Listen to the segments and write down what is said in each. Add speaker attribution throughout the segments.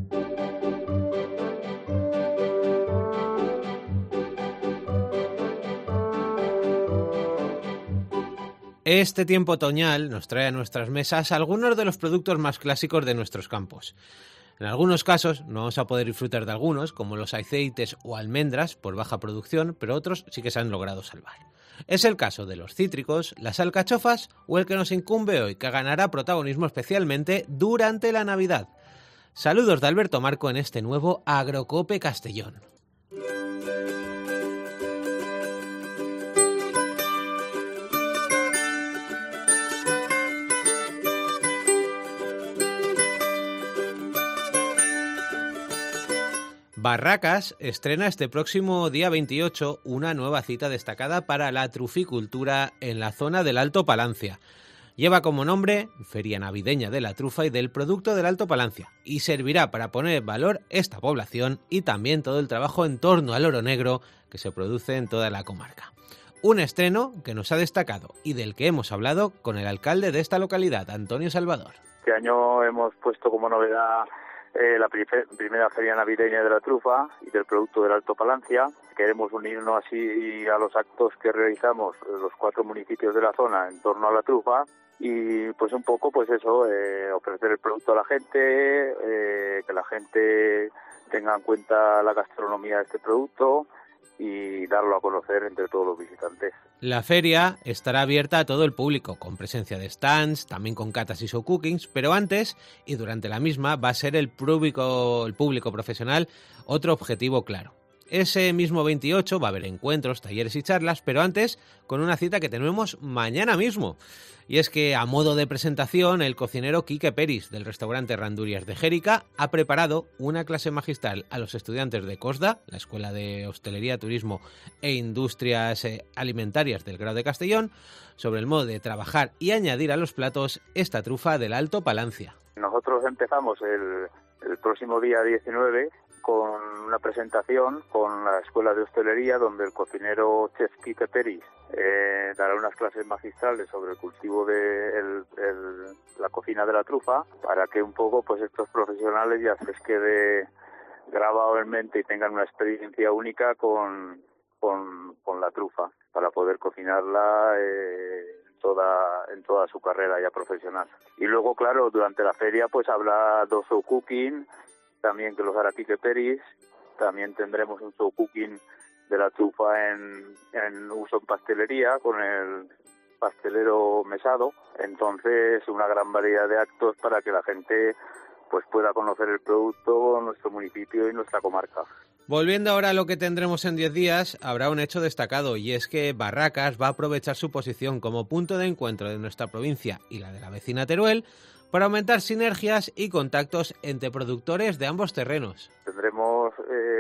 Speaker 1: Este tiempo otoñal nos trae a nuestras mesas algunos de los productos más clásicos de nuestros campos. En algunos casos no vamos a poder disfrutar de algunos, como los aceites o almendras, por baja producción, pero otros sí que se han logrado salvar. Es el caso de los cítricos, las alcachofas o el que nos incumbe hoy, que ganará protagonismo especialmente durante la Navidad. Saludos de Alberto Marco en este nuevo Agrocope Castellón. Barracas estrena este próximo día 28 una nueva cita destacada para la truficultura en la zona del Alto Palancia. Lleva como nombre Feria Navideña de la Trufa y del Producto del Alto Palancia y servirá para poner en valor esta población y también todo el trabajo en torno al oro negro que se produce en toda la comarca. Un estreno que nos ha destacado y del que hemos hablado con el alcalde de esta localidad, Antonio Salvador.
Speaker 2: Este año hemos puesto como novedad la primera Feria Navideña de la Trufa y del Producto del Alto Palancia. Queremos unirnos así a los actos que realizamos los 4 municipios de la zona en torno a la trufa y pues un poco pues eso, ofrecer el producto a la gente, que la gente tenga en cuenta la gastronomía de este producto y darlo a conocer entre todos los visitantes.
Speaker 1: La feria estará abierta a todo el público, con presencia de stands, también con catas y show cookings, pero antes y durante la misma va a ser el público profesional otro objetivo claro. Ese mismo 28 va a haber encuentros, talleres y charlas, pero antes con una cita que tenemos mañana mismo. Y es que, a modo de presentación, el cocinero Quique Peris, del restaurante Randurias de Jérica, ha preparado una clase magistral a los estudiantes de COSDA, la Escuela de Hostelería, Turismo e Industrias Alimentarias del Grao de Castellón, sobre el modo de trabajar y añadir a los platos esta trufa del Alto Palancia.
Speaker 2: Nosotros empezamos el próximo día 19 con una presentación con la Escuela de Hostelería, donde el cocinero chef Quique Peris dará unas clases magistrales sobre el cultivo de la cocina de la trufa, para que un poco pues estos profesionales ya se les quede grabado en mente y tengan una experiencia única con la trufa, para poder cocinarla en toda su carrera ya profesional. Y luego, claro, durante la feria pues habrá 2 show cooking, también que los hará Quique Peris. También tendremos un show cooking de la trufa en uso en pastelería con el pastelero mesado. Entonces, una gran variedad de actos para que la gente pues pueda conocer el producto, nuestro municipio y nuestra comarca.
Speaker 1: Volviendo ahora a lo que tendremos en 10 días, habrá un hecho destacado, y es que Barracas va a aprovechar su posición como punto de encuentro de nuestra provincia y la de la vecina Teruel para aumentar sinergias y contactos entre productores de ambos terrenos.
Speaker 2: Tendremos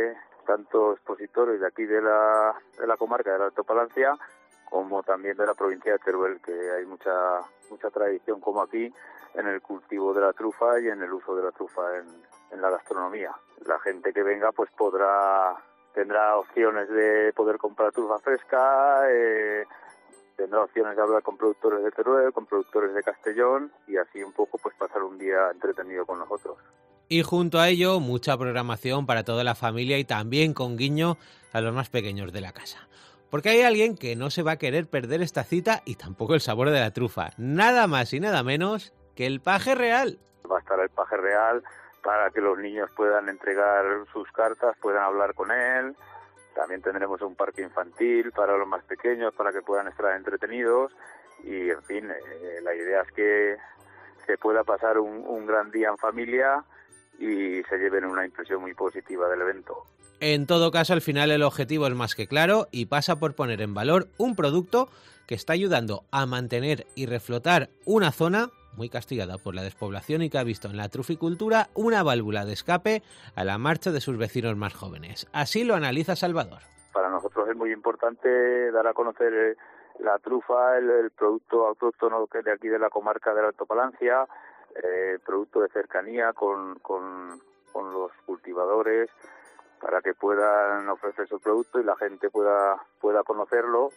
Speaker 2: tanto expositores de aquí de la comarca del Alto Palancia como también de la provincia de Teruel, que hay mucha tradición como aquí en el cultivo de la trufa y en el uso de la trufa en la gastronomía. La gente que venga pues tendrá opciones de poder comprar trufa fresca, tendrá opciones de hablar con productores de Teruel, con productores de Castellón y así un poco pues pasar un día entretenido con nosotros.
Speaker 1: Y junto a ello, mucha programación para toda la familia y también con guiño a los más pequeños de la casa. Porque hay alguien que no se va a querer perder esta cita y tampoco el sabor de la trufa. Nada más y nada menos que el paje real.
Speaker 2: Va a estar el paje real para que los niños puedan entregar sus cartas, puedan hablar con él. También tendremos un parque infantil para los más pequeños, para que puedan estar entretenidos. Y, en fin, la idea es que se pueda pasar un gran día en familia y se lleven una impresión muy positiva del evento.
Speaker 1: En todo caso, al final el objetivo es más que claro y pasa por poner en valor un producto que está ayudando a mantener y reflotar una zona muy castigada por la despoblación y que ha visto en la truficultura una válvula de escape a la marcha de sus vecinos más jóvenes. Así lo analiza Salvador.
Speaker 2: Para nosotros es muy importante dar a conocer la trufa, el producto autóctono que de aquí de la comarca del Alto Palancia, producto de cercanía con los cultivadores, para que puedan ofrecer su producto y la gente pueda conocerlo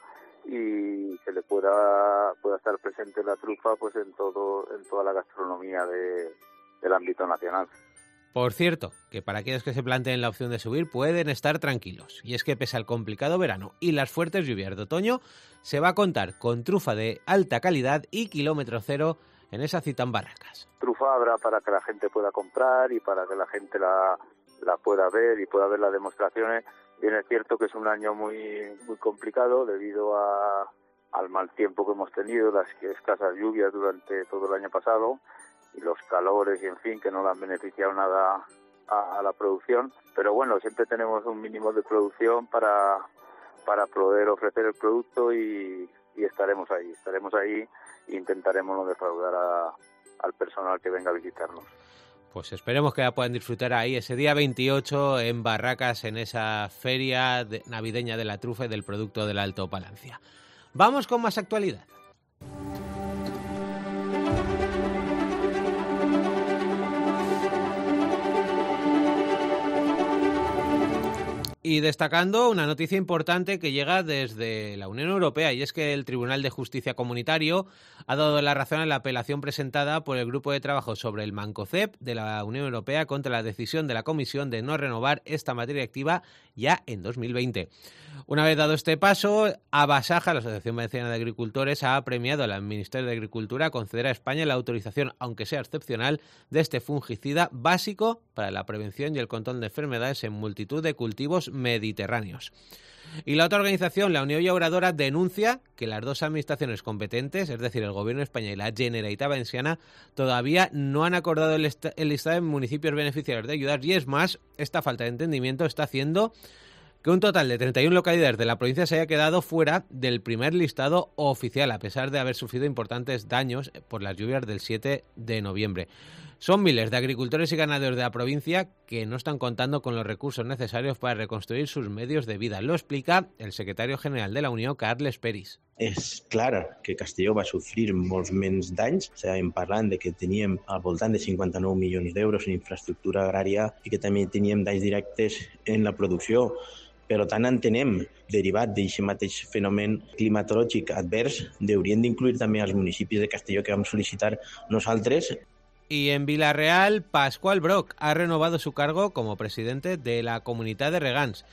Speaker 2: y que le pueda estar presente la trufa pues en toda la gastronomía del ámbito nacional.
Speaker 1: Por cierto, que para aquellos que se planteen la opción de subir pueden estar tranquilos. Y es que pese al complicado verano y las fuertes lluvias de otoño, se va a contar con trufa de alta calidad y kilómetro cero en esa cita en Barracas.
Speaker 2: Trufa habrá para que la gente pueda comprar y para que la gente la pueda ver y pueda ver las demostraciones. Bien es cierto que es un año muy complicado debido al mal tiempo que hemos tenido, las escasas lluvias durante todo el año pasado y los calores y en fin, que no le han beneficiado nada a la producción, pero bueno, siempre tenemos un mínimo de producción para poder ofrecer el producto y estaremos ahí e intentaremos no defraudar al personal que venga a visitarnos.
Speaker 1: Pues esperemos que la puedan disfrutar ahí ese día 28 en Barracas, en esa feria navideña de la trufa y del producto del Alto Palancia. Vamos con más actualidad. Y destacando una noticia importante que llega desde la Unión Europea, y es que el Tribunal de Justicia Comunitario ha dado la razón a la apelación presentada por el Grupo de Trabajo sobre el Mancocep de la Unión Europea contra la decisión de la Comisión de no renovar esta materia activa ya en 2020. Una vez dado este paso, Abasaja, la Asociación Valenciana de Agricultores, ha premiado al Ministerio de Agricultura a conceder a España la autorización, aunque sea excepcional, de este fungicida básico para la prevención y el control de enfermedades en multitud de cultivos mediterráneos. Y la otra organización, la Unión Llauradora, denuncia que las dos administraciones competentes, es decir, el Gobierno de España y la Generalitat Valenciana, todavía no han acordado el listado de municipios beneficiarios de ayudas, y es más, esta falta de entendimiento está haciendo que un total de 31 localidades de la provincia se haya quedado fuera del primer listado oficial, a pesar de haber sufrido importantes daños por las lluvias del 7 de noviembre. Son miles de agricultores y ganaderos de la provincia que no están contando con los recursos necesarios para reconstruir sus medios de vida. Lo explica el secretario general de la Unió, Carles Peris.
Speaker 3: És clar que Castelló va sofrir molts menys danys. Estàvem parlant de que teníem al voltant de 59 milions d'euros en infraestructura agrària i que també teníem danys directes en la producció. Però tant entenem, derivat d'aquest mateix fenomen climatològic advers, haurien d'incluir també els municipis de Castelló que vam sol·licitar nosaltres.
Speaker 1: Y en Vila-real, Pascual Broc ha renovado su cargo como presidente de la Comunitat de Regants.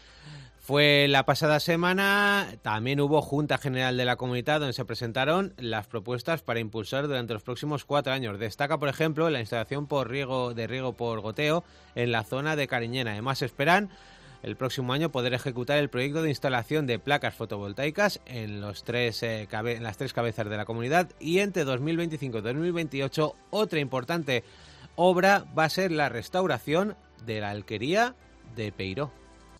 Speaker 1: Fue la pasada semana, también hubo Junta General de la Comunidad donde se presentaron las propuestas para impulsar durante los próximos 4 años. Destaca, por ejemplo, la instalación de riego por goteo en la zona de Cariñena. Además, esperan el próximo año poder ejecutar el proyecto de instalación de placas fotovoltaicas en las tres cabezas de la comunidad, y entre 2025 y 2028 otra importante obra va a ser la restauración de la alquería de Peiró.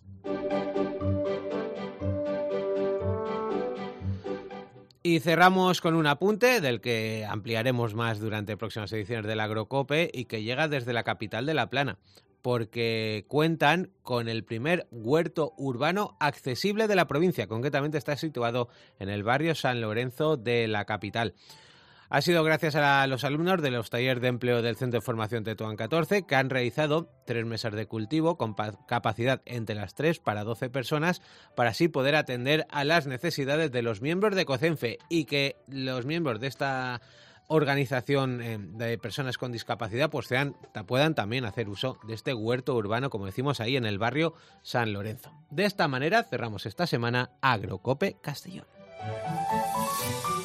Speaker 1: Y cerramos con un apunte del que ampliaremos más durante próximas ediciones del Agrocope y que llega desde la capital de La Plana, porque cuentan con el primer huerto urbano accesible de la provincia. Concretamente está situado en el barrio San Lorenzo de la capital. Ha sido gracias a los alumnos de los talleres de empleo del Centro de Formación Tetuán 14, que han realizado 3 mesas de cultivo con capacidad entre las 3 para 12 personas, para así poder atender a las necesidades de los miembros de COCENFE, y que los miembros de esta organización de personas con discapacidad pues puedan también hacer uso de este huerto urbano, como decimos, ahí en el barrio San Lorenzo. De esta manera cerramos esta semana Agrocope Castellón.